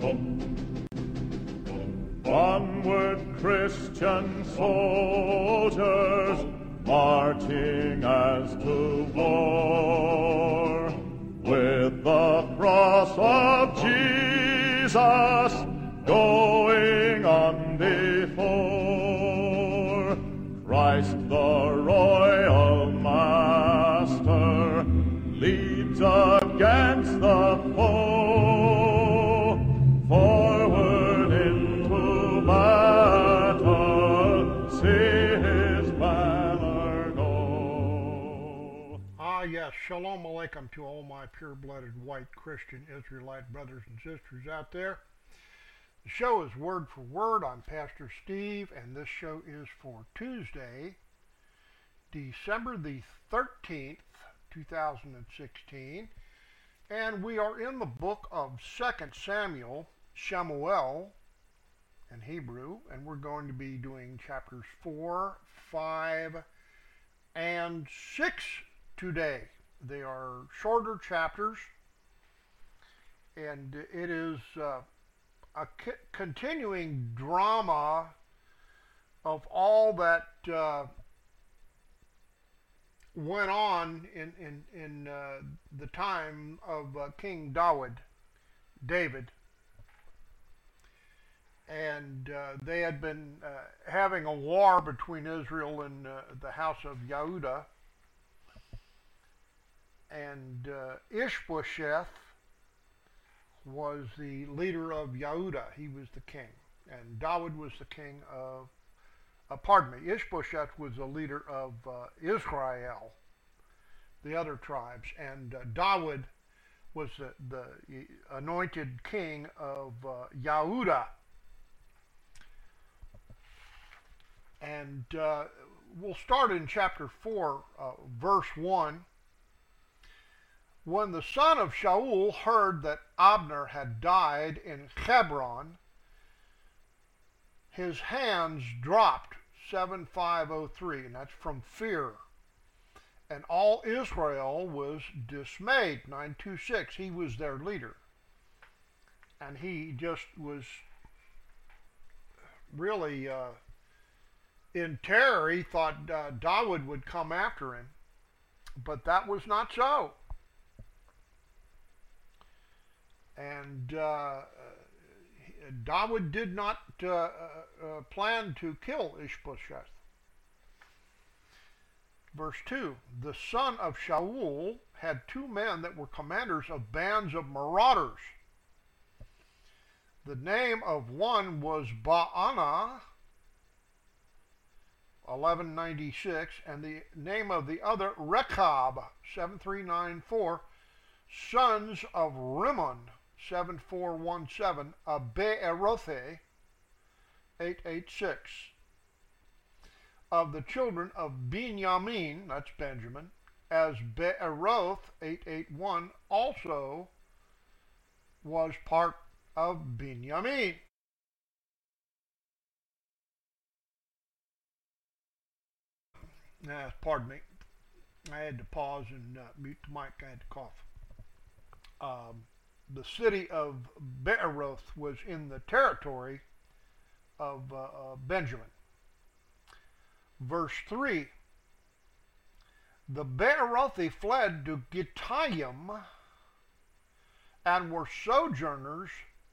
Onward, Christian soldiers, marching as to war, with the cross of Jesus going on before. Christ the royal master leads against the foe, forward into battle, see his banner go. Yes, shalom aleichem to all my pure-blooded white Christian Israelite brothers and sisters out there. The show is Word for Word. I'm Pastor Steve, and this show is for Tuesday, December the 13th, 2016, and we are in the book of 2 Samuel, Shemuel in Hebrew, and we're going to be doing chapters 4, 5, and 6 today. They are shorter chapters, and it is a continuing drama of all that went on in the time of King David. And they had been having a war between Israel and the house of Yehudah. And Ishbosheth was the leader of Yehudah. He was the king. And David was the king of, Ishbosheth was the leader of Israel, the other tribes. And David was the anointed king of Yehudah. And we'll start in chapter 4, verse 1. When the son of Shaul heard that Abner had died in Hebron, his hands dropped, 7503, and that's from fear. And all Israel was dismayed, 926. He was their leader. And he just was really in terror. He thought David would come after him, but that was not so. And David did not plan to kill Ishbosheth. Verse 2, the son of Shaul had two men that were commanders of bands of marauders. The name of one was Baana, 1196, and the name of the other Rechab, 7394, sons of Rimmon, 7417, of Be'erotheh, 886. Of the children of Binyamin, that's Benjamin, as Be'eroth, 881, also was part of Binyamin. Pardon me. I had to pause and mute the mic. I had to cough. The city of Be'eroth was in the territory of Benjamin. Verse 3, the Be'erothi fled to Gittayim and were sojourners,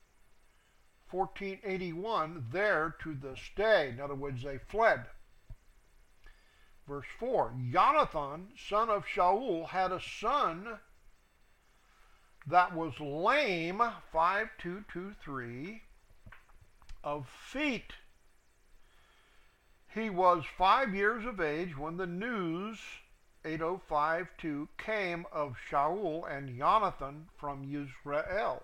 1481, there to this day. In other words, they fled. Verse 4, Jonathan, son of Shaul, had a son that was lame, 5223, of feet. He was 5 years of age when the news, 8052, came of Shaul and Jonathan from Israel.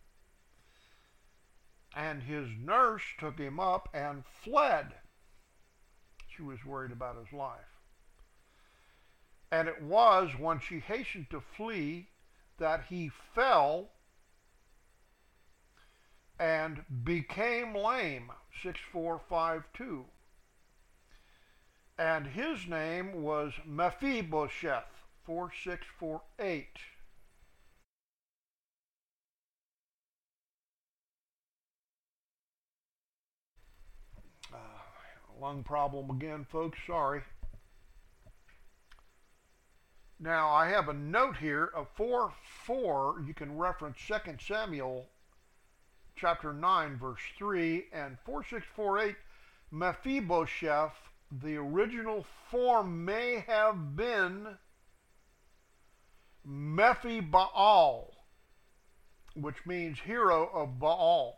And his nurse took him up and fled. She was worried about his life. And it was when she hastened to flee that he fell and became lame, 6452. And his name was Mephibosheth, 4648. Lung problem again, folks. Sorry. Now, I have a note here of 4:4. You can reference 2 Samuel chapter 9, verse 3, and 4648. Mephibosheth, the original form may have been Mephibaal, which means hero of Baal.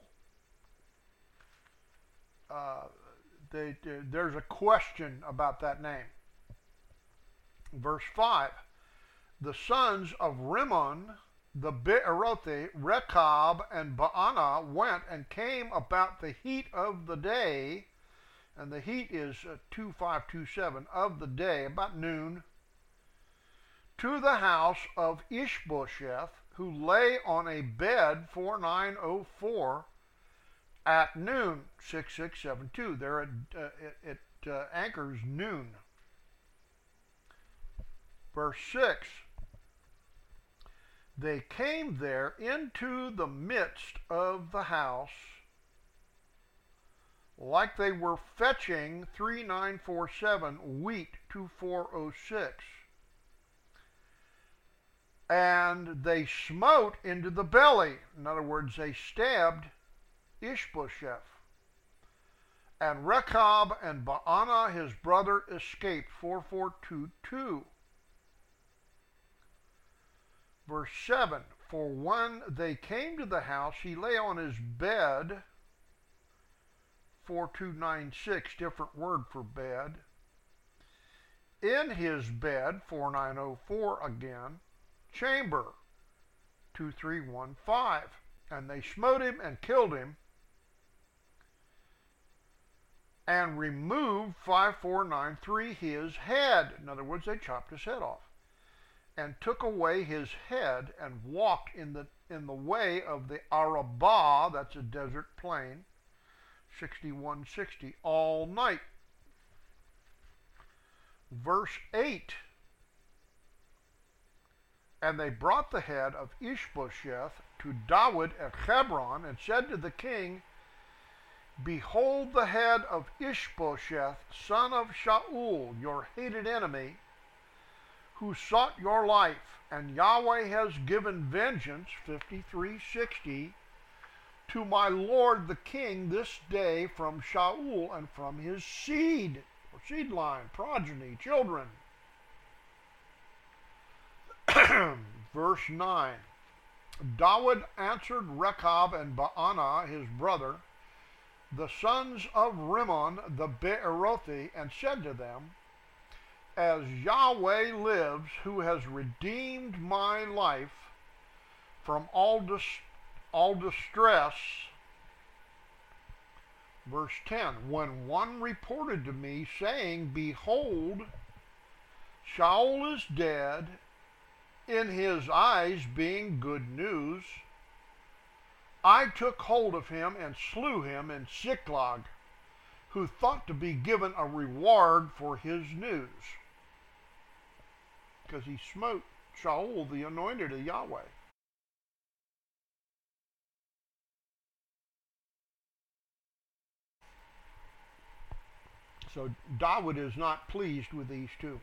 There's a question about that name. Verse 5. The sons of Rimmon, the Beerothi, Rechab, and Baanah went and came about the heat of the day, and the heat is 2527 of the day, about noon, to the house of Ishbosheth, who lay on a bed 4904 at noon, 6672. There it anchors noon. Verse 6. They came there into the midst of the house, like they were fetching 3947 wheat 2406. And they smote into the belly. In other words, they stabbed Ishbosheth. And Rechab and Baanah, his brother, escaped. 4422. Verse 7. For when they came to the house, he lay on his bed. 4296, different word for bed. In his bed, 4904 again. Chamber, 2315. And they smote him and killed him, and removed 5493 his head. In other words, they chopped his head off, and took away his head, and walked in the way of the Arabah, that's a desert plain, 6160, all night. Verse 8. And they brought the head of Ishbosheth to David at Hebron, and said to the king, Behold the head of Ishbosheth, son of Shaul, your hated enemy, who sought your life, and Yahweh has given vengeance, 5360, to my lord the king this day from Shaul and from his seed, or seed line, progeny, children. Verse 9. David answered Rechab and Baanah, his brother, the sons of Rimmon the Beerothi, and said to them, As Yahweh lives, who has redeemed my life from all distress. Verse 10. When one reported to me, saying, Behold, Shaul is dead, in his eyes being good news, I took hold of him and slew him in Ziklag, who thought to be given a reward for his news. Because he smote Shaul, the anointed of Yahweh. So David is not pleased with these two.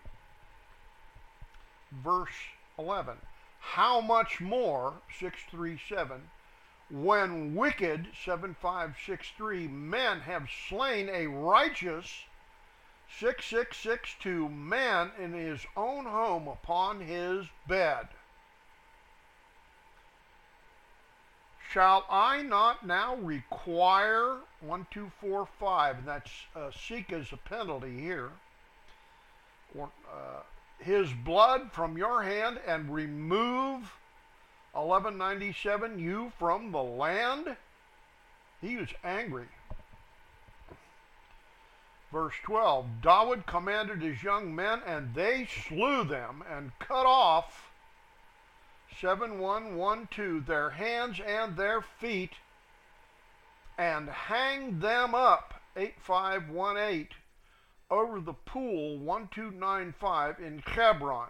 Verse 11. How much more, 637, when wicked, 7563, men have slain a righteous, 6662, man in his own home upon his bed. Shall I not now require, 1245, and that's seek as a penalty here, or his blood from your hand, and remove 1197 you from the land? He was angry. Verse 12. David commanded his young men, and they slew them and cut off 7112 their hands and their feet, and hanged them up 8518 over the pool 1295 in Hebron.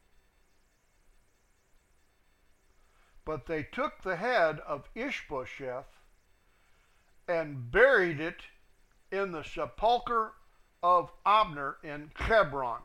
But they took the head of Ishbosheth and buried it in the sepulchre of Abner in Hebron.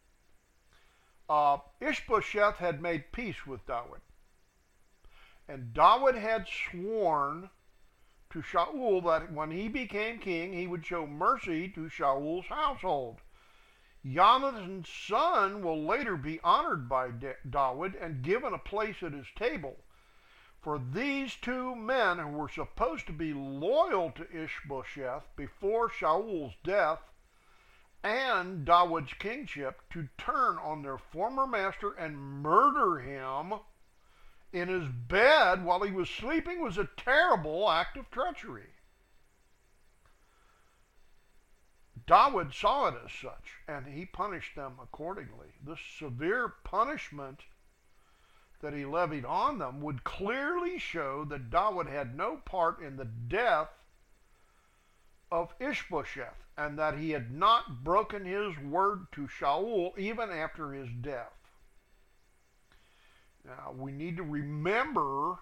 Ishbosheth had made peace with David. And David had sworn to Shaul that when he became king, he would show mercy to Shaul's household. Jonathan's son will later be honored by David and given a place at his table. For these two men who were supposed to be loyal to Ishbosheth before Shaul's death and David's kingship to turn on their former master and murder him in his bed while he was sleeping was a terrible act of treachery. David saw it as such, and he punished them accordingly. This severe punishment that he levied on them would clearly show that David had no part in the death of Ishbosheth, and that he had not broken his word to Shaul even after his death. Now, we need to remember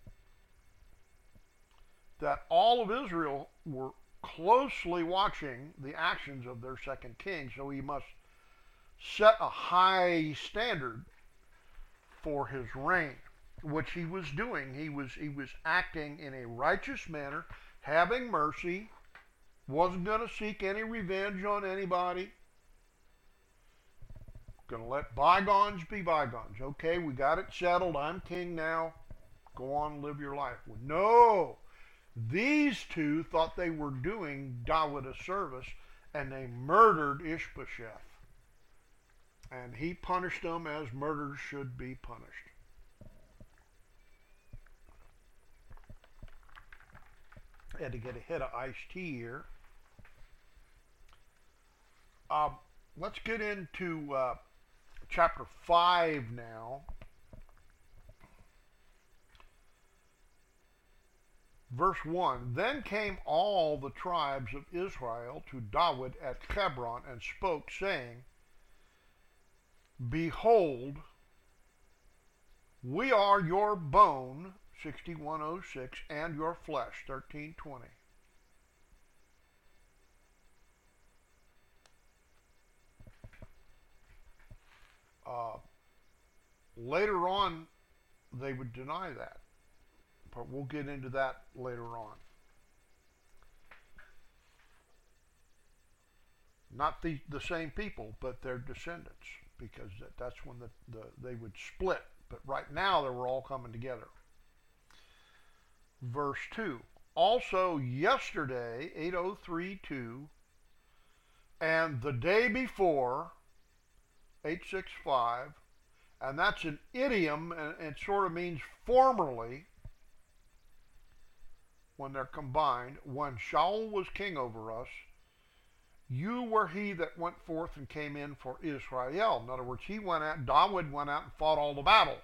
that all of Israel were closely watching the actions of their second king, so he must set a high standard for his reign, which he was doing. He was acting in a righteous manner, having mercy, wasn't going to seek any revenge on anybody, going to let bygones be bygones. Okay, we got it settled. I'm king now. Go on and live your life. Well, no, these two thought they were doing David a service, and they murdered Ishbosheth. And he punished them as murders should be punished. I had to get a hit of iced tea here. Let's get into chapter 5 now. Verse 1, Then came all the tribes of Israel to David at Hebron and spoke, saying, Behold, we are your bone, 6106, and your flesh, 1320. Later on, they would deny that. But we'll get into that later on. Not the same people, but their descendants, because that's when they would split. But right now, they were all coming together. Verse 2. Also yesterday, 8032, and the day before, 865, and that's an idiom, and it sort of means formerly, when they're combined, when Shaul was king over us, you were he that went forth and came in for Israel. In other words, David went out and fought all the battles.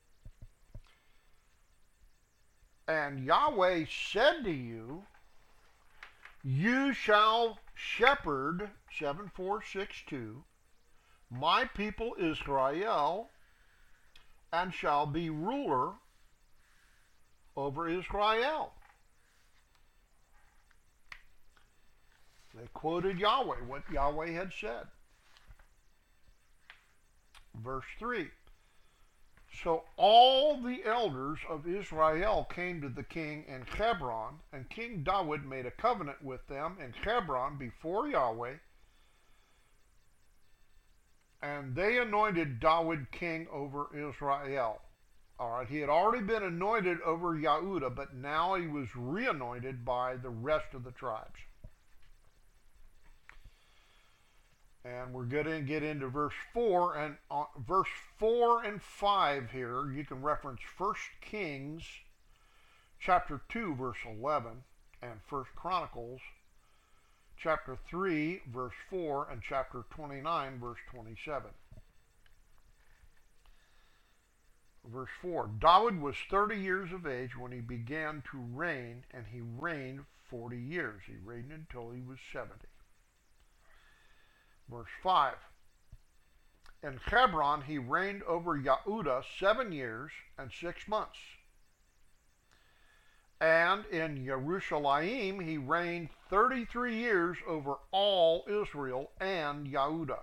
And Yahweh said to you, you shall shepherd, 7462, my people Israel, and shall be ruler over Israel. They quoted Yahweh, what Yahweh had said. Verse 3. So all the elders of Israel came to the king in Hebron, and King David made a covenant with them in Hebron before Yahweh, and they anointed David king over Israel. All right, he had already been anointed over Yehudah, but now he was re-anointed by the rest of the tribes. And we're going to get into verse 4, and verse 4 and 5 here, you can reference 1 Kings chapter 2, verse 11, and 1 Chronicles chapter 3, verse 4, and chapter 29, verse 27. Verse 4, David was 30 years of age when he began to reign, and he reigned 40 years. He reigned until he was 70. Verse 5, in Hebron he reigned over Yehudah 7 years and 6 months. And in Jerusalem he reigned 33 years over all Israel and Yehudah.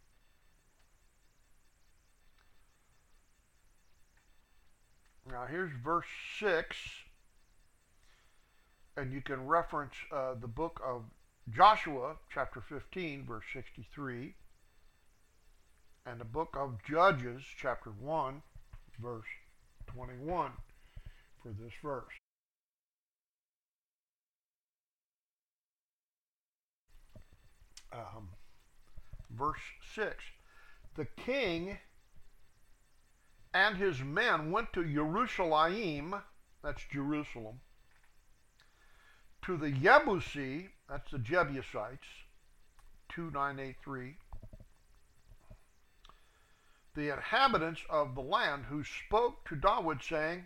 Now here's verse 6, and you can reference the book of Joshua, chapter 15, verse 63, and the book of Judges, chapter 1, verse 21 for this verse. Verse 6, the king and his men went to Jerusalem, that's Jerusalem, to the Yebusi, that's the Jebusites, 2983, the inhabitants of the land, who spoke to David, saying,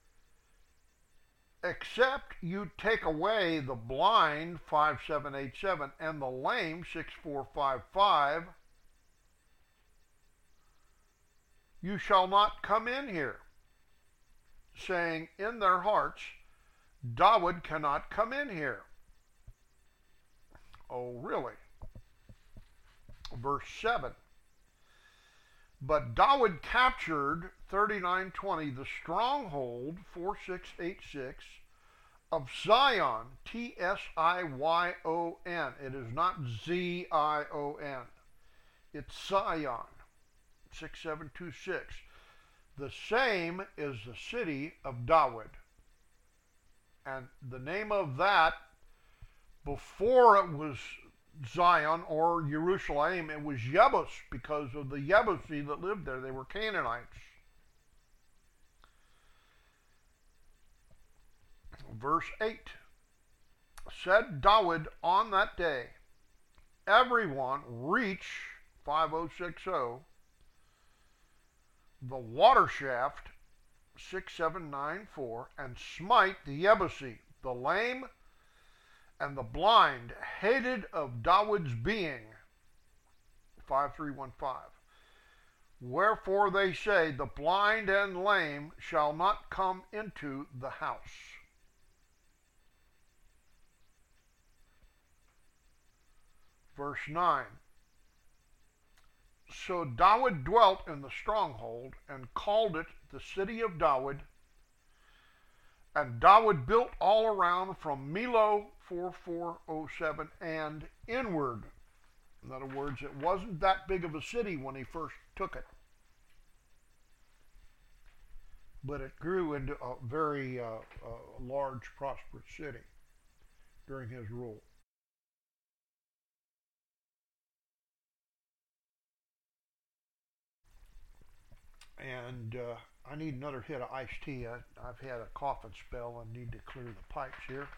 except you take away the blind, 5787, and the lame, 6455, you shall not come in here, saying in their hearts, David cannot come in here. Oh, really? Verse 7. But David captured 3920, the stronghold, 4686, of Zion, T-S-I-Y-O-N. It is not Z-I-O-N. It's Zion, 6726. The same is the city of David. And the name of that, before it was Zion or Jerusalem, it was Jebus, because of the Yebusi that lived there. They were Canaanites. Verse 8, said David on that day, everyone reach, 5060, the water shaft, 6794, and smite the Yebusi, the lame and the blind, hated of David's being, 5315. Wherefore they say, the blind and lame shall not come into the house. Verse 9. So David dwelt in the stronghold and called it the city of David. And David built all around from Millo, 4407, and inward. In other words, it wasn't that big of a city when he first took it. But it grew into a very large, prosperous city during his rule. And I need another hit of iced tea. I've had a coughing spell and need to clear the pipes here.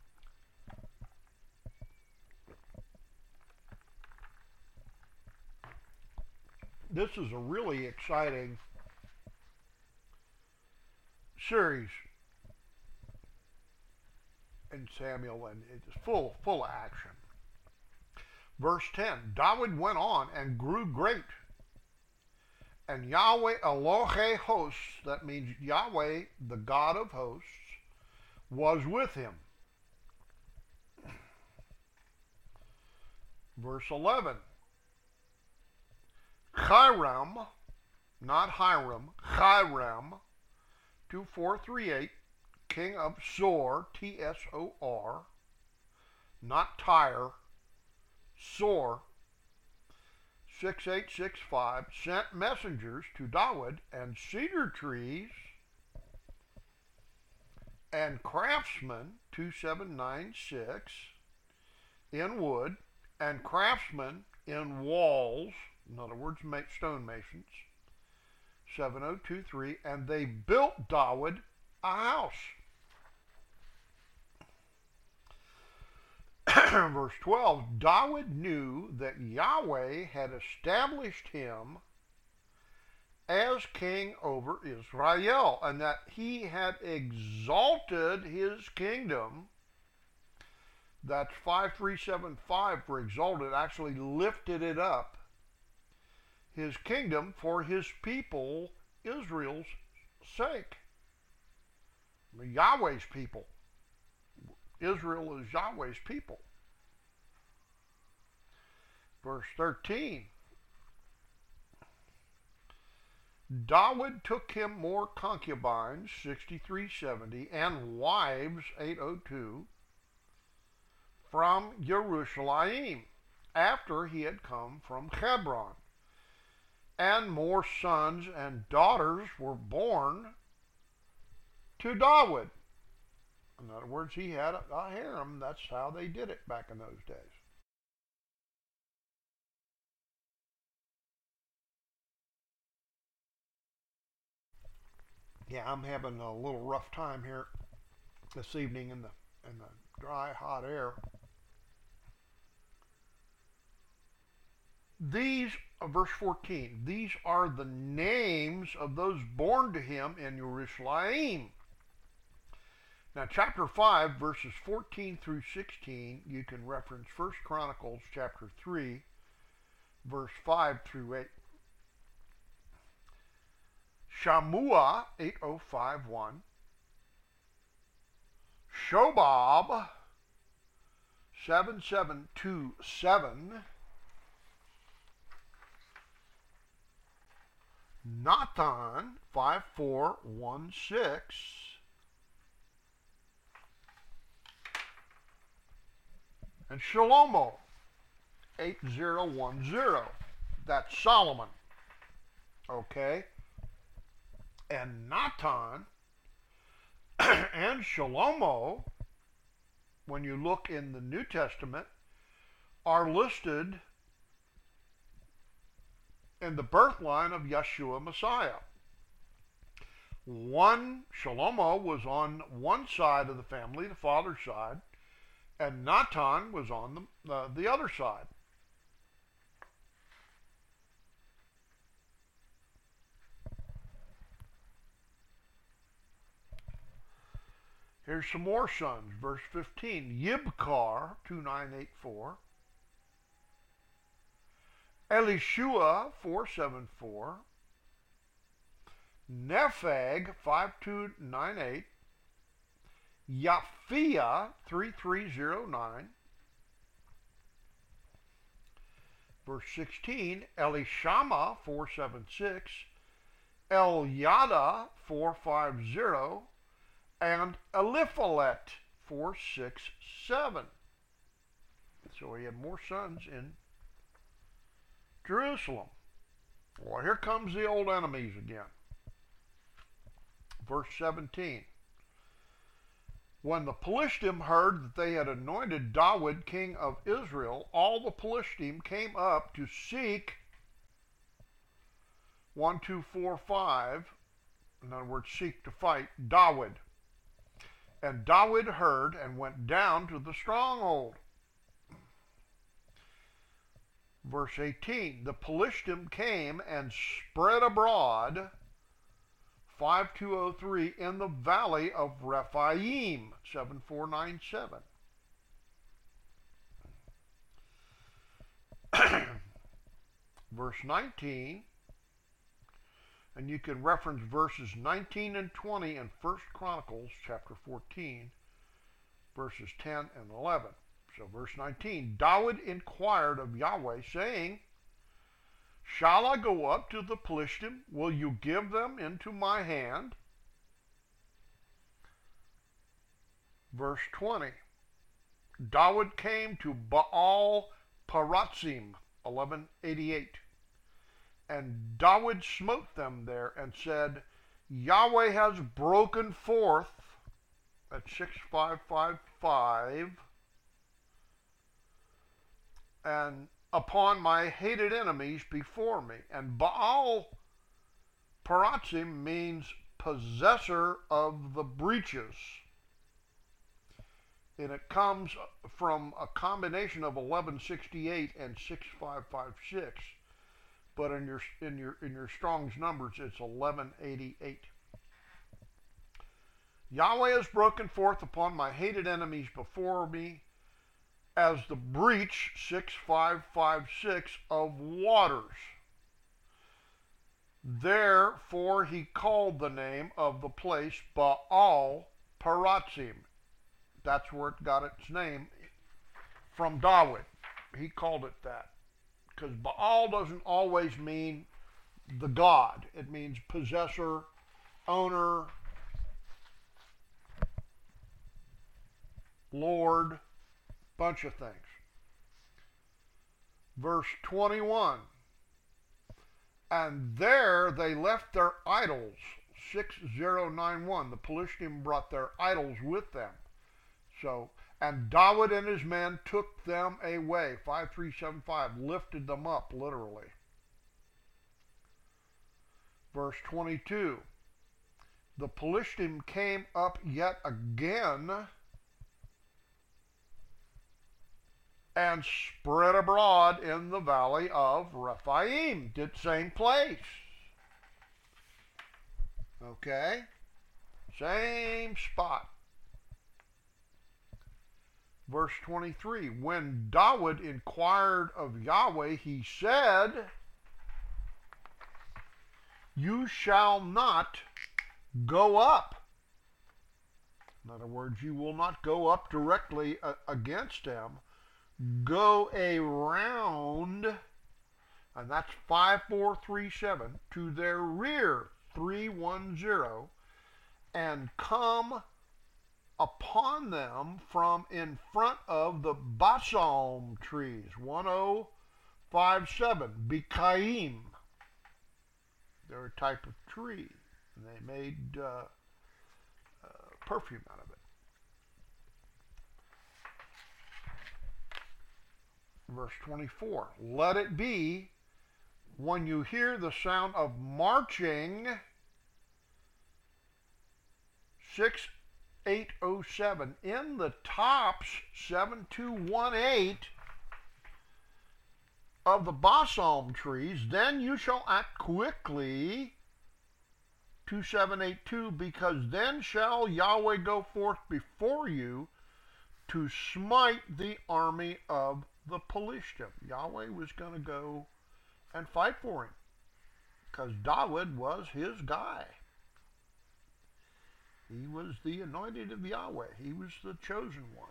This is a really exciting series in Samuel, and it's full of action. Verse 10, David went on and grew great. And Yahweh Elohe hosts, that means Yahweh, the God of hosts, was with him. Verse 11. Hiram, not Hiram, Hiram, 2438, king of Zor, T-S-O-R, not Tyre, Zor, 6865, sent messengers to David, and cedar trees and craftsmen, 2796, in wood, and craftsmen in walls, in other words, stonemasons, 7023, and they built David a house. Verse 12, David knew that Yahweh had established him as king over Israel, and that he had exalted his kingdom. That's 5375 for exalted, actually lifted it up. His kingdom for his people, Israel's sake. Yahweh's people, Israel is Yahweh's people. Verse 13. David took him more concubines, 6370, and wives, 802, from Jerusalem, after he had come from Hebron. And more sons and daughters were born to David. In other words, he had a harem. That's how they did it back in those days. Yeah, I'm having a little rough time here this evening in the dry, hot air. These, verse 14, these are the names of those born to him in Jerusalem. Now, chapter 5, verses 14 through 16, you can reference 1 Chronicles chapter 3, verse 5 through 8. Shammua, 8051. Shobab, 7727. Nathan, 5416. And Shlomo, 8010. That's Solomon. Okay? And Nathan and Shlomo, when you look in the New Testament, are listed in the birth line of Yeshua Messiah. Shlomo was on one side of the family, the father's side, and Nathan was on the other side. Here's some more sons. Verse 15. Yibkar, 2984. Elishua, 474. Nepheg, 5298. Yaphia, 3309. Verse 16. Elishama, 476. Elyada, 450. And Eliphalet, 467. So he had more sons in Jerusalem. Well, here comes the old enemies again. Verse 17. When the Pelishtim heard that they had anointed David king of Israel, all the Pelishtim came up to seek 1, 2, 4, 5. In other words, seek to fight David. And David heard and went down to the stronghold. Verse 18, the Pelishtim came and spread abroad, 5203, in the valley of Rephaim, 7497. Verse 19, and you can reference verses 19 and 20 in 1 Chronicles chapter 14, verses 10 and 11. So verse 19, David inquired of Yahweh, saying, shall I go up to the Pelishtim? Will you give them into my hand? Verse 20, David came to Baal Paratzim, 1188. And David smote them there and said, Yahweh has broken forth, at 6555, and upon my hated enemies before me. And Baal Paratzim means possessor of the breaches. And it comes from a combination of 1168 and 6556. But in your Strong's numbers, it's 1188. Yahweh has broken forth upon my hated enemies before me as the breach, 6556, of waters. Therefore he called the name of the place Baal Paratzim. that's where it got its name from David. He called it that. Because Baal doesn't always mean the god. It means possessor, owner, Lord, bunch of things. Verse 21. And there they left their idols. 6091. The Pelishtim brought their idols with them. So, and David and his men took them away. 5375. Lifted them up, literally. Verse 22. The Pelishtim came up yet again and spread abroad in the valley of Rephaim. Same place. Okay? Same spot. Verse 23. When David inquired of Yahweh, he said, you shall not go up. In other words, you will not go up directly against them. Go around, and that's 5437, to their rear, 310, and come upon them from in front of the balsam trees, 1057, Bikaim. They're a type of tree, and they made perfume out of it. Verse 24, let it be when you hear the sound of marching, 6807, in the tops, 7218, of the balsam trees, then you shall act quickly, 2782, because then shall Yahweh go forth before you to smite the army of the Pelishtim. Yahweh was going to go and fight for him because David was his guy. He was the anointed of Yahweh. He was the chosen one.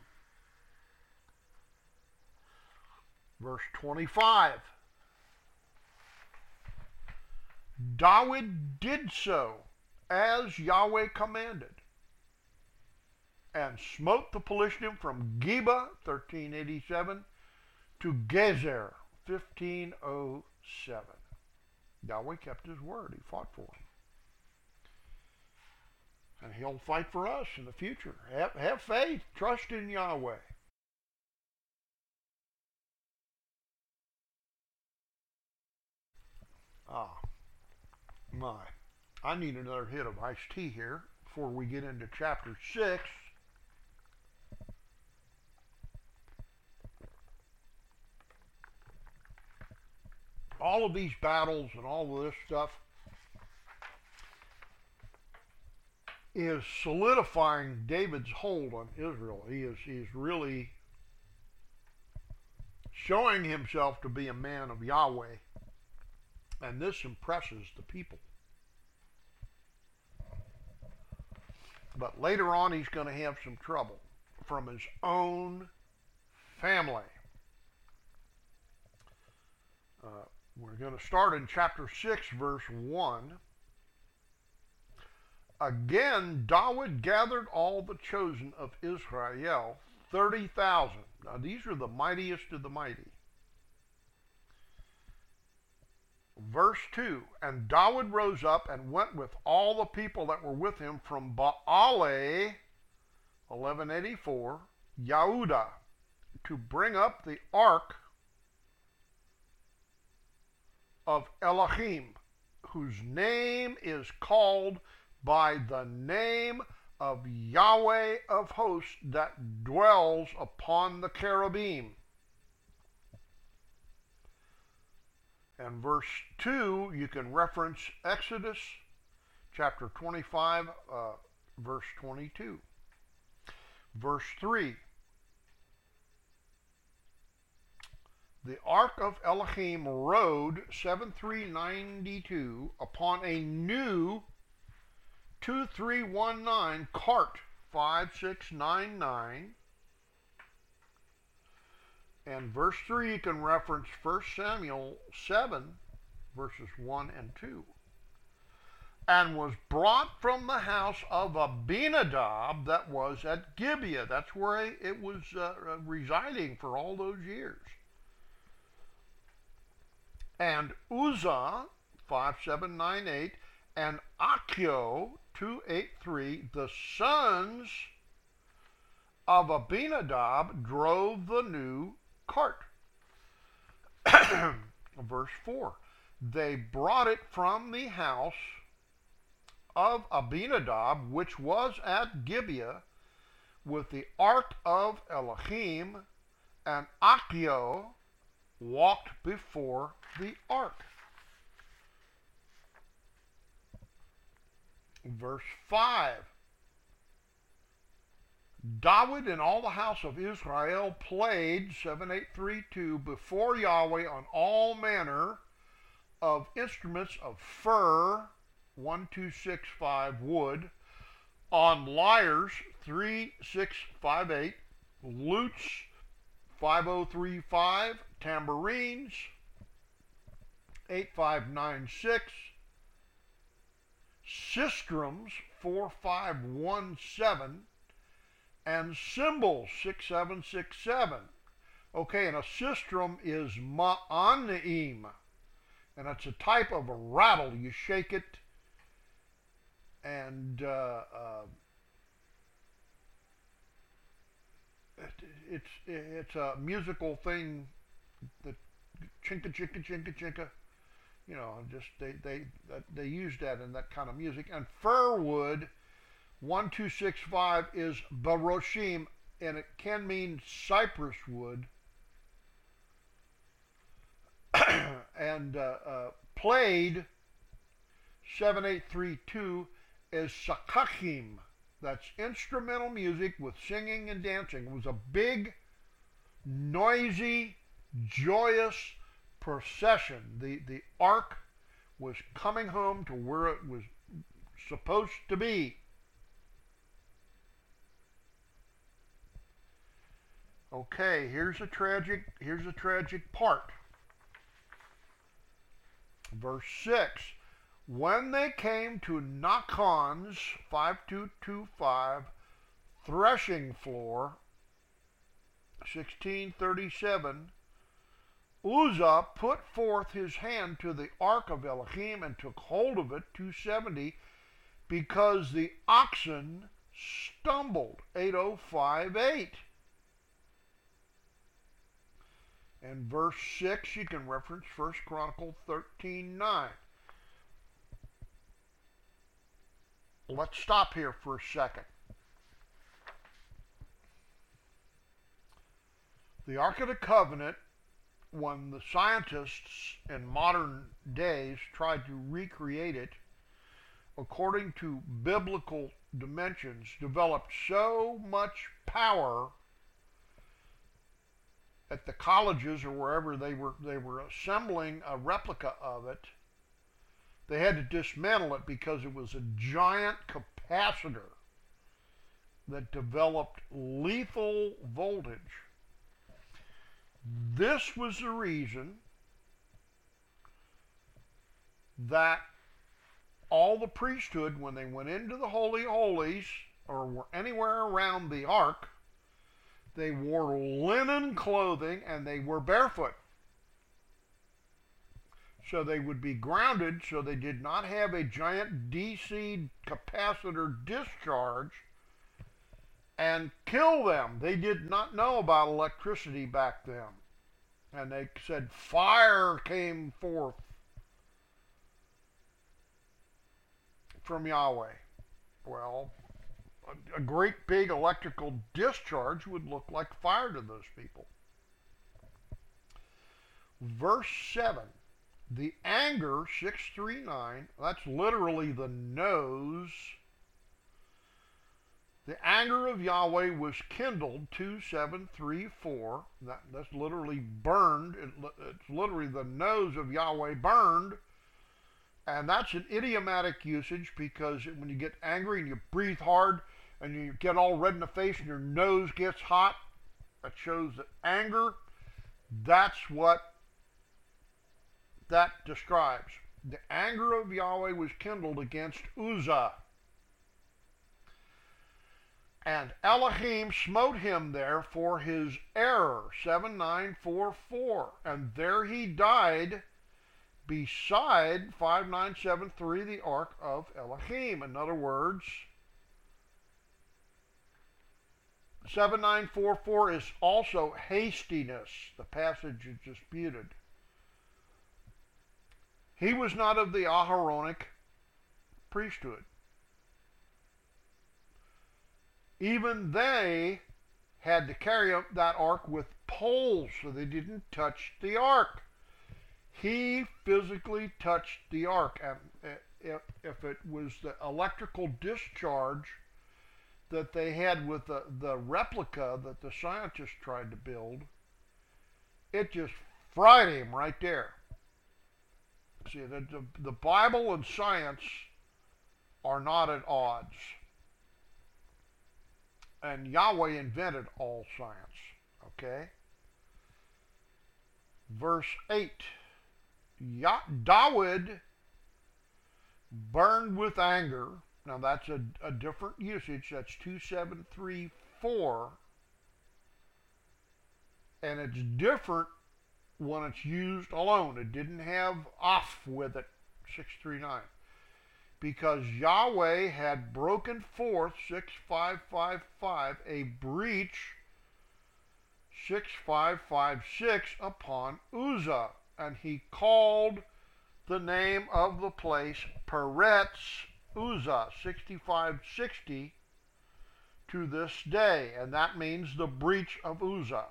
Verse 25. David did so as Yahweh commanded, and smote the Pelishtim from Geba, 1387, to Gezer, 1507. Yahweh kept his word. He fought for him. And he'll fight for us in the future. Have faith. Trust in Yahweh. My. I need another hit of iced tea here before we get into chapter 6. All of these battles and all of this stuff is solidifying David's hold on Israel. He is really showing himself to be a man of Yahweh, and this impresses the people. But later on, he's going to have some trouble from his own family. We're going to start in chapter 6, verse 1. Again, David gathered all the chosen of Israel, 30,000. Now, these are the mightiest of the mighty. Verse 2, and David rose up and went with all the people that were with him from Baale, 1184, Yehuda, to bring up the ark of Elohim, whose name is called by the name of Yahweh of hosts that dwells upon the cherubim. And verse 2, you can reference Exodus chapter 25, verse 22. Verse 3, the ark of Elohim rode 7392 upon a new 2319 cart 5699. And verse 3, you can reference 1 Samuel 7, verses 1 and 2. And was brought from the house of Abinadab that was at Gibeah. That's where it was residing for all those years. And Uzzah, 5798, and Achio, 283, the sons of Abinadab drove the new cart. Verse 4, they brought it from the house of Abinadab, which was at Gibeah, with the ark of Elohim, and Achio walked before the ark. Verse 5, David and all the house of Israel played, 7832, before Yahweh on all manner of instruments of fir, 1265, wood, on lyres, 3658, lutes, 5035, tambourines, 8596, sistrums, 4517, and cymbals, 6767. Okay, and a sistrum is ma'anim, and it's a type of a rattle. You shake it, and it's a musical thing that chinka chinka chinka chinka. You know, just they use that in that kind of music. And fir wood, 1265, is baroshim, and it can mean cypress wood. And played, 7832, is sakachim. That's instrumental music with singing and dancing. It was a big, noisy, joyous procession. The ark was coming home to where it was supposed to be. Okay, here's a tragic part. Verse 6. When they came to Nachon's 5225 threshing floor, 1637, Uzzah put forth his hand to the ark of Elohim and took hold of it, 270, because the oxen stumbled, 8058. And verse 6, you can reference 1 Chronicle 13:9. Let's stop here for a second. The Ark of the Covenant, when the scientists in modern days tried to recreate it according to biblical dimensions, developed so much power at the colleges or wherever they were assembling a replica of it. They had to dismantle it because it was a giant capacitor that developed lethal voltage. This was the reason that all the priesthood, when they went into the Holy of Holies or were anywhere around the ark, they wore linen clothing and they were barefoot. So they would be grounded, so they did not have a giant DC capacitor discharge and kill them. They did not know about electricity back then. And they said fire came forth from Yahweh. Well, a great big electrical discharge would look like fire to those people. Verse 7. The anger, 639, that's literally the nose. The anger of Yahweh was kindled, 2734. That's literally burned. It's literally the nose of Yahweh burned. And that's an idiomatic usage because when you get angry and you breathe hard, and you get all red in the face and your nose gets hot, that shows that anger, that's what that describes. The anger of Yahweh was kindled against Uzzah. And Elohim smote him there for his error, 7944. And there he died beside 5973, the ark of Elohim. In other words, 7944 is also hastiness. The passage is disputed. He was not of the Aharonic priesthood. Even they had to carry up that ark with poles so they didn't touch the ark. He physically touched the ark. And if it was the electrical discharge that they had with the replica that the scientists tried to build, it just fried him right there. See, the Bible and science are not at odds. And Yahweh invented all science. Okay? Verse 8. David burned with anger. Now that's a different usage. That's 2734. And it's different when it's used alone. It didn't have off with it, 639. Because Yahweh had broken forth, 6555, a breach, 6556, upon Uzzah. And he called the name of the place Peretz Uzzah, 6560, to this day. And that means the breach of Uzzah.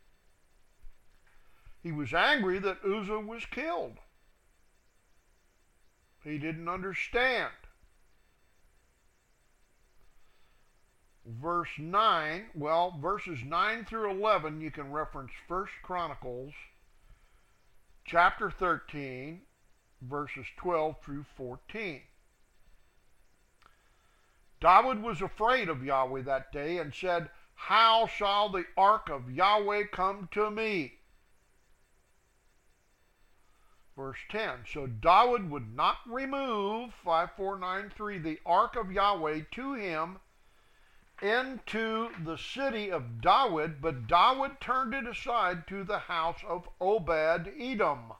He was angry that Uzzah was killed. He didn't understand. Verse 9, well, verses 9 through 11, you can reference 1 Chronicles, chapter 13, verses 12 through 14. David was afraid of Yahweh that day and said, "How shall the ark of Yahweh come to me?" Verse 10, so David would not remove, 5493, the ark of Yahweh to him into the city of David, but David turned it aside to the house of Obed-Edom.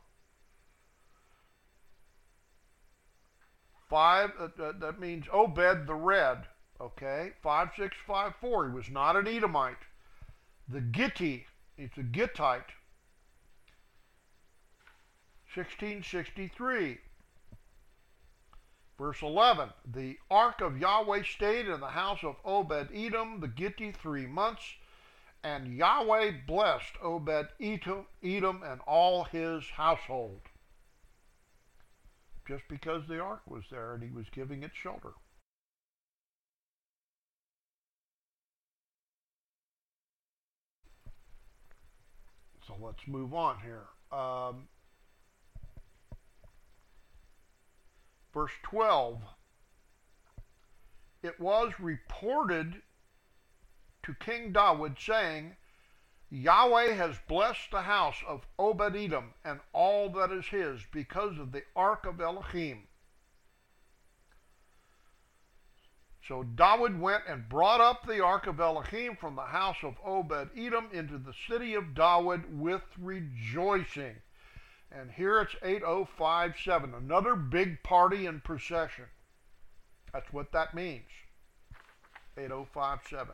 That means Obed the Red, okay? 5654, he was not an Edomite. The Gitti, it's a Gittite. 1663. Verse 11, the ark of Yahweh stayed in the house of Obed-Edom, the Gitti, 3 months, and Yahweh blessed Obed-Edom and all his household. Just because the ark was there and he was giving it shelter. So let's move on here. Verse 12, it was reported to King David, saying, Yahweh has blessed the house of Obed-Edom and all that is his because of the ark of Elohim. So David went and brought up the ark of Elohim from the house of Obed-Edom into the city of David with rejoicing. And here it's 8057, another big party and procession. That's what that means, 8057.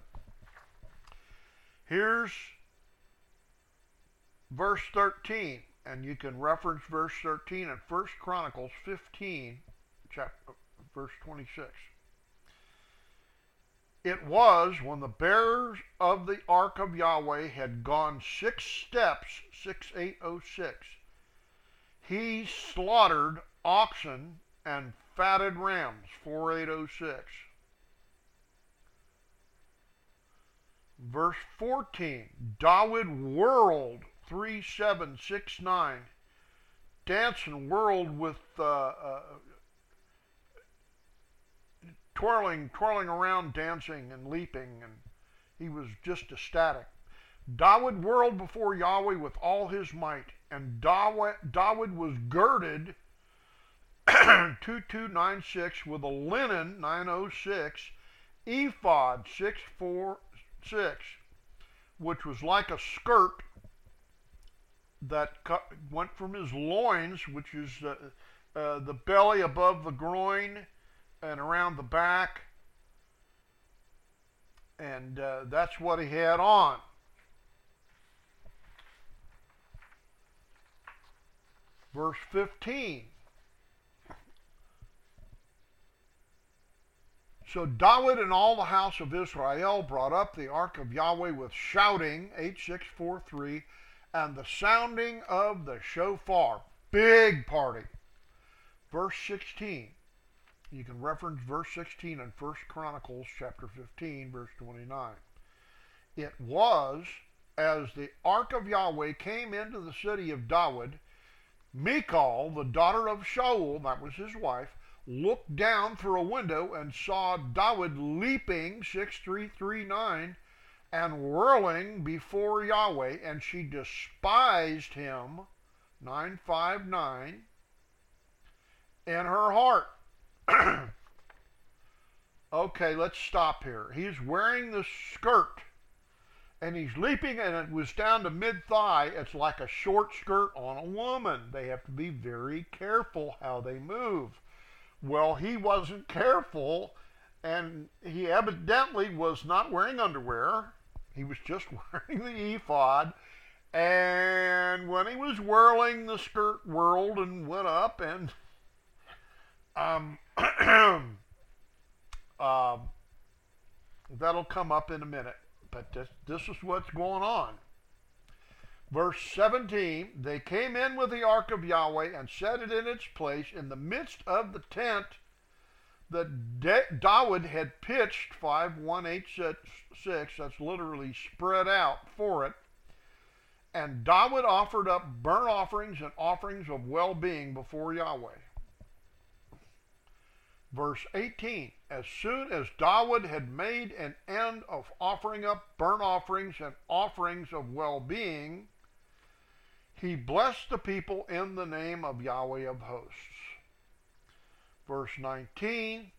Here's verse 13, and you can reference verse 13 in 1 Chronicles 15, verse 26. It was when the bearers of the ark of Yahweh had gone 6 steps, 6806, he slaughtered oxen and fatted rams, 4806. Verse 14, David whirled, 3769, danced and whirled with twirling around, dancing and leaping, and he was just ecstatic. David whirled before Yahweh with all his might, and David was girded 2296 with a linen 906 ephod 646, which was like a skirt that went from his loins, which is the belly above the groin and around the back, and that's what he had on. Verse 15. So David and all the house of Israel brought up the ark of Yahweh with shouting, 8643, and the sounding of the shofar. Big party. Verse 16. You can reference verse 16 in 1 Chronicles chapter 15, verse 29. It was as the ark of Yahweh came into the city of David, Michal, the daughter of Shaul, that was his wife, looked down through a window and saw David leaping, 6339, and whirling before Yahweh, and she despised him, 959, in her heart. Okay, let's stop here. He's wearing the skirt, and he's leaping, and it was down to mid-thigh. It's like a short skirt on a woman. They have to be very careful how they move. Well, he wasn't careful, and he evidently was not wearing underwear. He was just wearing the ephod, and when he was whirling, the skirt whirled and went up, and that'll come up in a minute, but this is what's going on. Verse 17, they came in with the ark of Yahweh and set it in its place in the midst of the tent that David had pitched, 5186, that's literally spread out for it. And David offered up burnt offerings and offerings of well-being before Yahweh. Verse 18, as soon as David had made an end of offering up burnt offerings and offerings of well-being, he blessed the people in the name of Yahweh of hosts. Verse 19,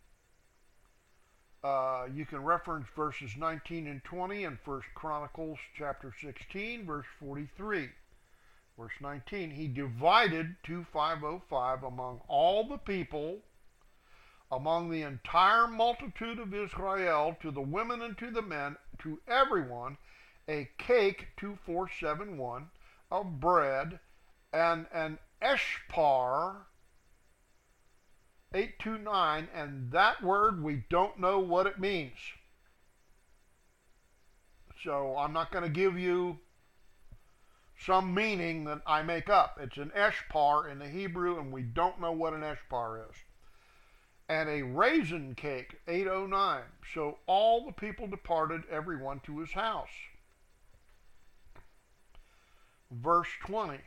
you can reference verses 19 and 20 in 1 Chronicles chapter 16, verse 43. Verse 19, he divided 2505 among all the people, among the entire multitude of Israel, to the women and to the men, to everyone, a cake, 2471, of bread, and an eshpar, 829, and that word we don't know what it means. So I'm not going to give you some meaning that I make up. It's an eshpar in the Hebrew, and we don't know what an eshpar is. And a raisin cake, 809. So all the people departed, everyone to his house. Verse 20.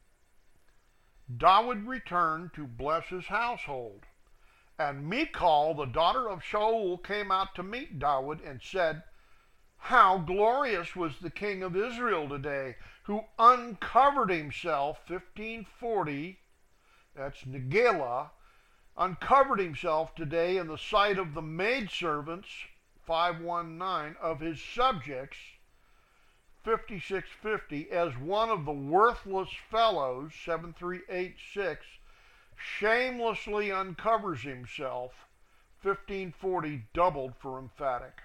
David returned to bless his household. And Michal, the daughter of Shaul, came out to meet David and said, how glorious was the king of Israel today, who uncovered himself, 1540, that's Negela, uncovered himself today in the sight of the maidservants, 519, of his subjects, 5650, as one of the worthless fellows, 7386, shamelessly uncovers himself, 1540, doubled for emphatic.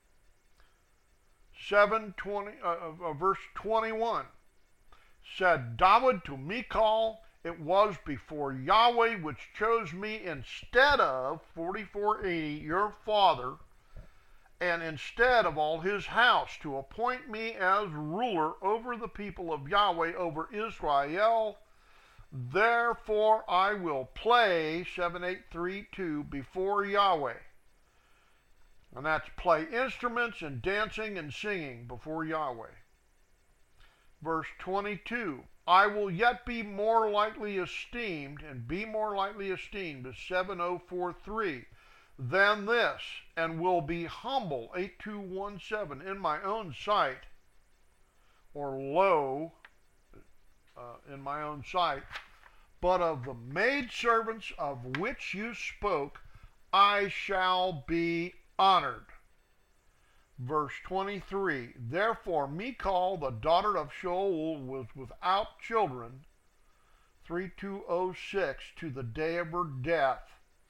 Verse 21, said David to Michal, it was before Yahweh which chose me instead of 4480, your father, and instead of all his house, to appoint me as ruler over the people of Yahweh, over Israel. Therefore I will play, 7832, before Yahweh. And that's play instruments and dancing and singing before Yahweh. Verse 22, I will yet be more lightly esteemed, and be more lightly esteemed, is 7043. than this, and will be humble, 8217, in my own sight, or low in my own sight. But of the maidservants of which you spoke, I shall be honored. Verse 23, therefore Michal, the daughter of Shaul, was without children, 3206, to the day of her death.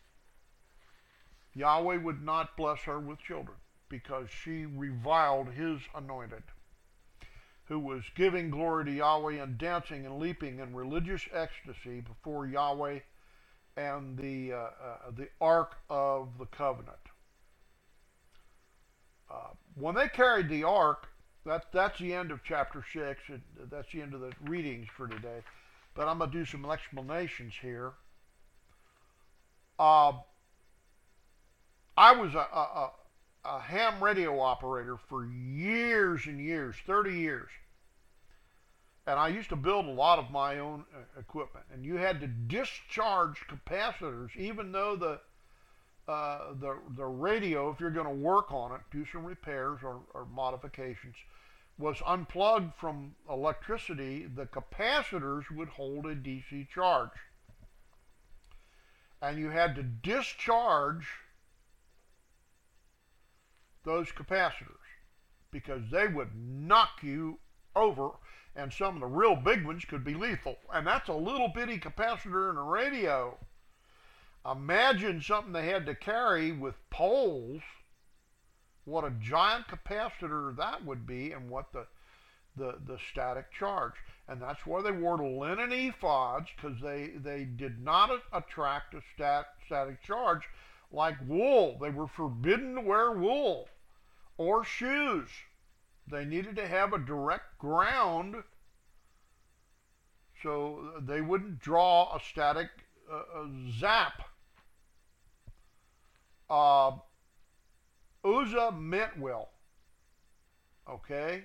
Yahweh would not bless her with children because she reviled his anointed, who was giving glory to Yahweh and dancing and leaping in religious ecstasy before Yahweh and the Ark of the Covenant. When they carried the Ark, that's the end of chapter 6. That's the end of the readings for today. But I'm going to do some explanations here. I was a ham radio operator for years and years, 30 years. And I used to build a lot of my own equipment. And you had to discharge capacitors, even though the radio, if you're going to work on it, do some repairs or modifications, was unplugged from electricity. The capacitors would hold a DC charge. And you had to discharge those capacitors because they would knock you over, and some of the real big ones could be lethal. And that's a little bitty capacitor in a radio. Imagine something they had to carry with poles, what a giant capacitor that would be, and what the static charge. And that's why they wore the linen ephods, because they did not attract a static charge like wool. They were forbidden to wear wool or shoes. They needed to have a direct ground so they wouldn't draw a static zap. Uzzah meant well, okay?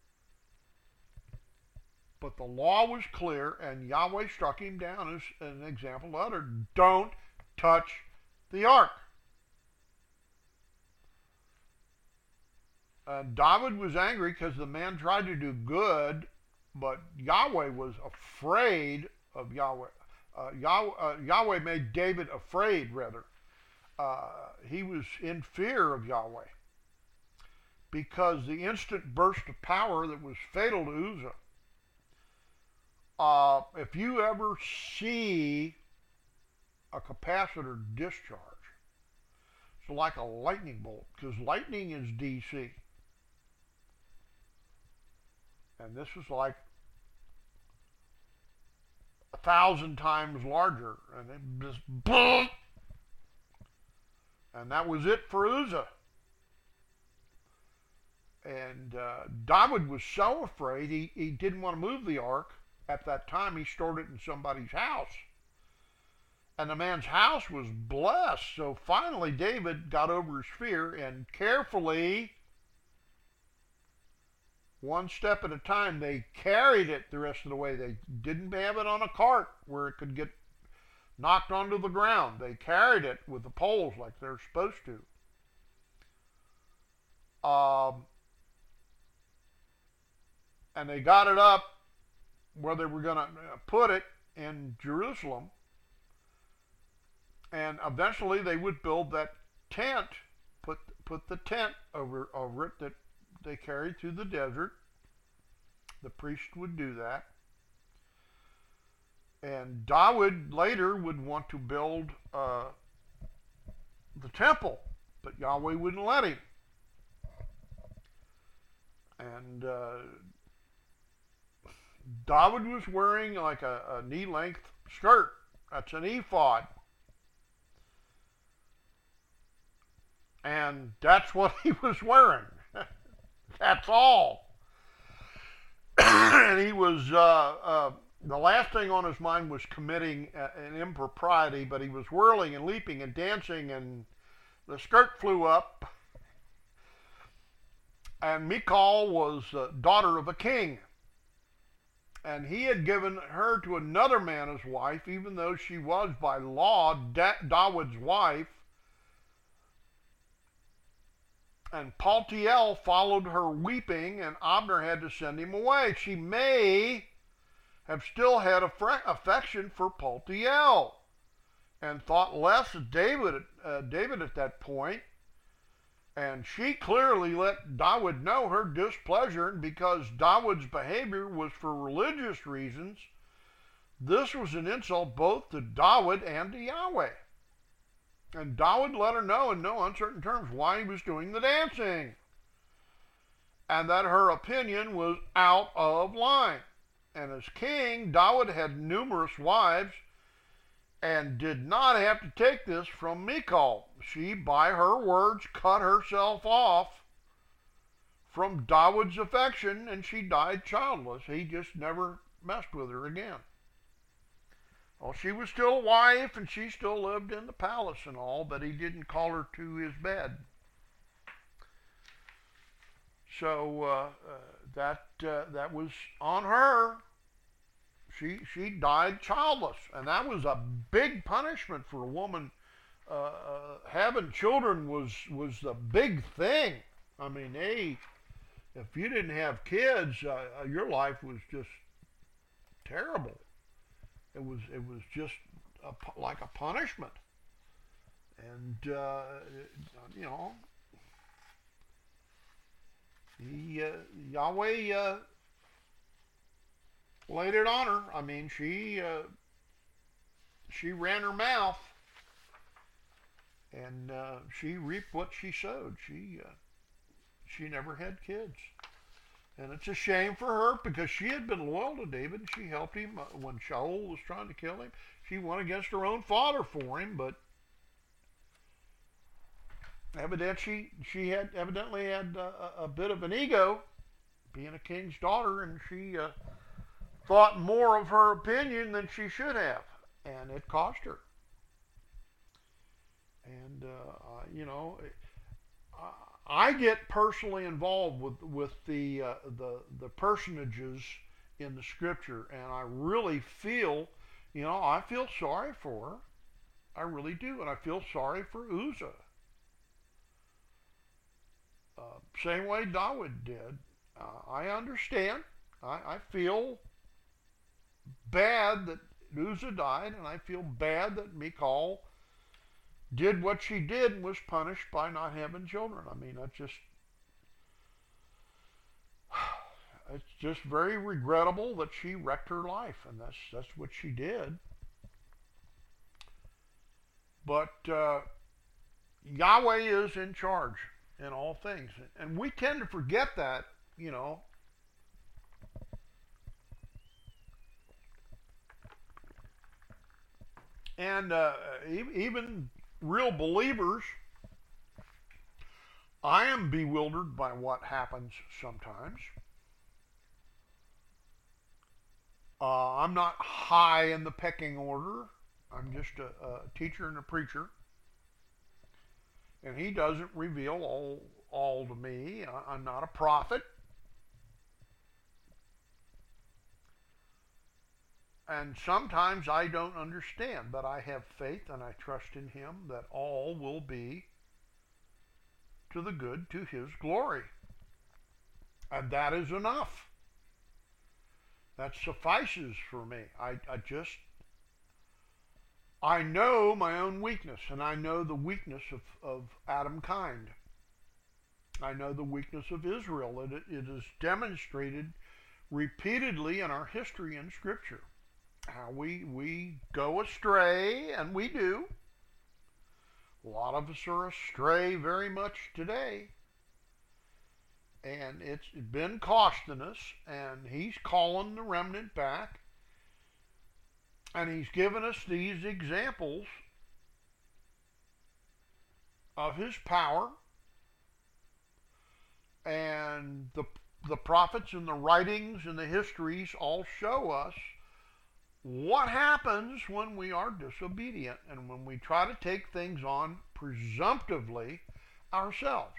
But the law was clear, and Yahweh struck him down as an example uttered. Don't touch the ark. David was angry because the man tried to do good, but Yahweh was afraid of Yahweh. Yahweh made David afraid, rather. He was in fear of Yahweh because the instant burst of power that was fatal to Uzzah. If you ever see a capacitor discharge, it's like a lightning bolt, because lightning is DC. And this was like 1,000 times larger, and it just boom, and that was it for Uzzah. And David was so afraid he didn't want to move the ark. At that time, he stored it in somebody's house, and the man's house was blessed. So finally, David got over his fear and carefully, one step at a time, they carried it the rest of the way. They didn't have it on a cart where it could get knocked onto the ground. They carried it with the poles like they're supposed to. And they got it up where they were going to put it in Jerusalem. And eventually they would build that tent, put the tent over it that they carried through the desert. The priest would do that. And David later would want to build the temple, but Yahweh wouldn't let him. And David was wearing like a knee-length skirt. That's an ephod. And that's what he was wearing. That's all. And he was, the last thing on his mind was committing an impropriety, but he was whirling and leaping and dancing, and the skirt flew up. And Michal was the daughter of a king. And he had given her to another man as wife, even though she was by law David's wife. And Paltiel followed her weeping, and Abner had to send him away. She may have still had affection for Paltiel and thought less of David at that point. And she clearly let David know her displeasure, and because David's behavior was for religious reasons, this was an insult both to David and to Yahweh. And David let her know in no uncertain terms why he was doing the dancing, and that her opinion was out of line. And as king, David had numerous wives and did not have to take this from Michal. She, by her words, cut herself off from David's affection, and she died childless. He just never messed with her again. Well, she was still a wife, and she still lived in the palace and all, but he didn't call her to his bed. So that was on her. She died childless, and that was a big punishment for a woman. Having children was the big thing. I mean, if you didn't have kids, your life was just terrible. It was just like a punishment, and Yahweh laid it on her. I mean, she ran her mouth, and she reaped what she sowed. She never had kids. And it's a shame for her, because she had been loyal to David. She helped him when Shaul was trying to kill him. She went against her own father for him, but evidently she had a bit of an ego, being a king's daughter, and she thought more of her opinion than she should have, and it cost her. And I get personally involved with the personages in the scripture, and I really feel, I feel sorry for her. I really do, and I feel sorry for Uzzah. Same way David did. I understand. I feel bad that Uzzah died, and I feel bad that Michal did what she did and was punished by not having children. I mean, it's just very regrettable that she wrecked her life, and that's what she did. But Yahweh is in charge in all things, and we tend to forget that, And even real believers, I am bewildered by what happens sometimes. I'm not high in the pecking order. I'm just a teacher and a preacher. And he doesn't reveal all to me. I'm not a prophet. And sometimes I don't understand, but I have faith and I trust in him that all will be to the good, to his glory. And that is enough. That suffices for me. I know my own weakness, and I know the weakness of Adam kind. I know the weakness of Israel. It is demonstrated repeatedly in our history and Scripture. How we go astray, and we do. A lot of us are astray very much today. And it's been costing us, and he's calling the remnant back. And he's given us these examples of his power. And the prophets and the writings and the histories all show us what happens when we are disobedient and when we try to take things on presumptively ourselves.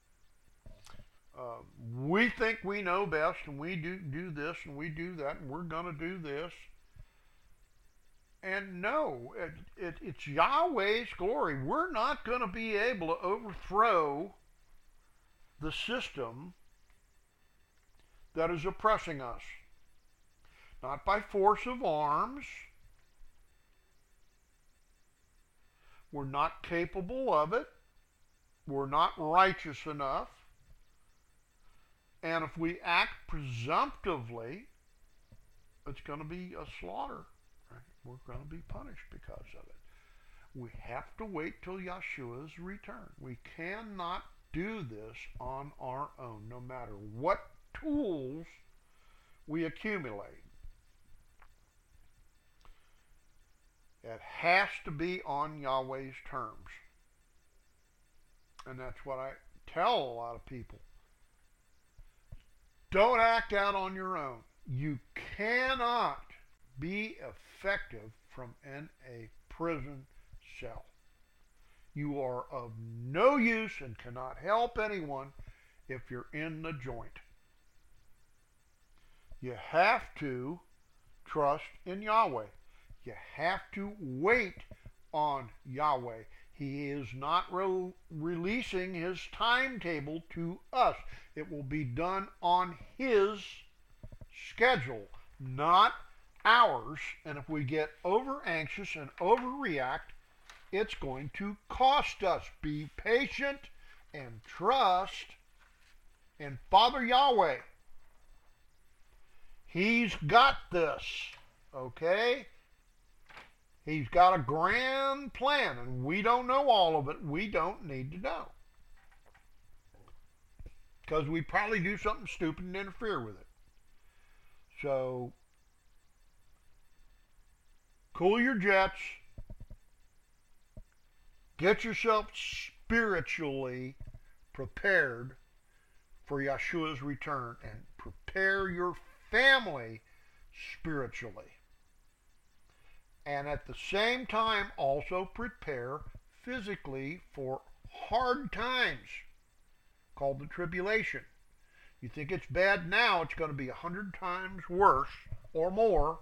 We think we know best, and we do this and we do that, and we're going to do this. And no, it's Yahweh's glory. We're not going to be able to overthrow the system that is oppressing us. Not by force of arms. We're not capable of it. We're not righteous enough. And if we act presumptively, it's going to be a slaughter. Right? We're going to be punished because of it. We have to wait till Yeshua's return. We cannot do this on our own, no matter what tools we accumulate. It has to be on Yahweh's terms. And that's what I tell a lot of people. Don't act out on your own. You cannot be effective from in a prison cell. You are of no use and cannot help anyone if you're in the joint. You have to trust in Yahweh. You have to wait on Yahweh. He is not releasing his timetable to us. It will be done on his schedule, not ours. And if we get over anxious and overreact, it's going to cost us. Be patient and trust in Father Yahweh. He's got this, okay? He's got a grand plan, and we don't know all of it. We don't need to know. Because we probably do something stupid and interfere with it. So, cool your jets. Get yourself spiritually prepared for Yeshua's return, and prepare your family spiritually. And at the same time, also prepare physically for hard times, called the tribulation. You think it's bad now, it's going to be 100 times worse or more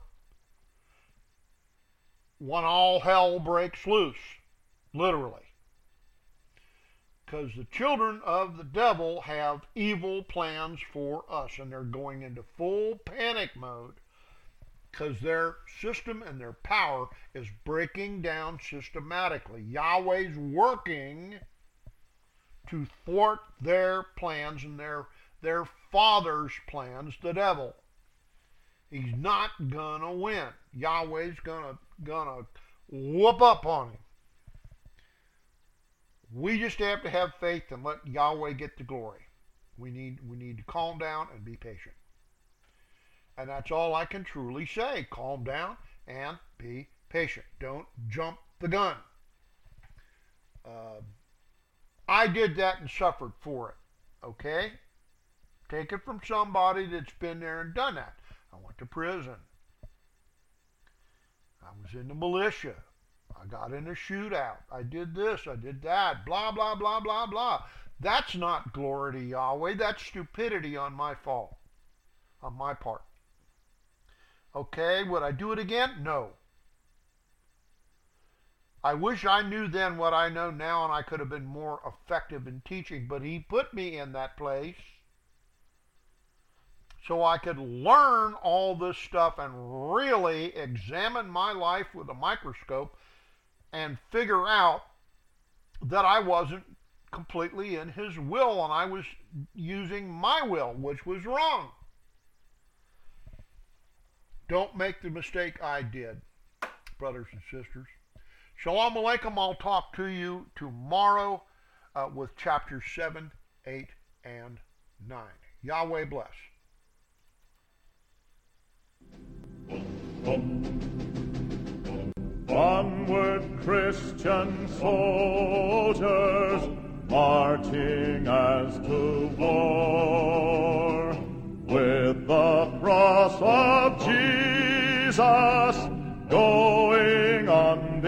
when all hell breaks loose, literally. Because the children of the devil have evil plans for us, and they're going into full panic mode because their system and their power is breaking down systematically. Yahweh's working to thwart their plans and their father's plans, the devil. He's not gonna win. Yahweh's gonna whoop up on him. We just have to have faith and let Yahweh get the glory. We need to calm down and be patient. And that's all I can truly say. Calm down and be patient. Don't jump the gun. I did that and suffered for it. Okay? Take it from somebody that's been there and done that. I went to prison. I was in the militia. I got in a shootout. I did this. I did that. Blah, blah, blah, blah, blah. That's not glory to Yahweh. That's stupidity on my fault. On my part. Okay, would I do it again? No. I wish I knew then what I know now, and I could have been more effective in teaching, but he put me in that place so I could learn all this stuff and really examine my life with a microscope and figure out that I wasn't completely in his will, and I was using my will, which was wrong. Don't make the mistake I did, brothers and sisters. Shalom Aleichem. I'll talk to you tomorrow with chapters 7, 8, and 9. Yahweh bless. Onward, Christian soldiers, marching as to war, with the cross of Jesus going on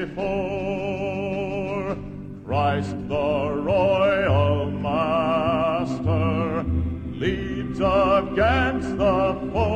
before. Christ the royal master leads against the foe.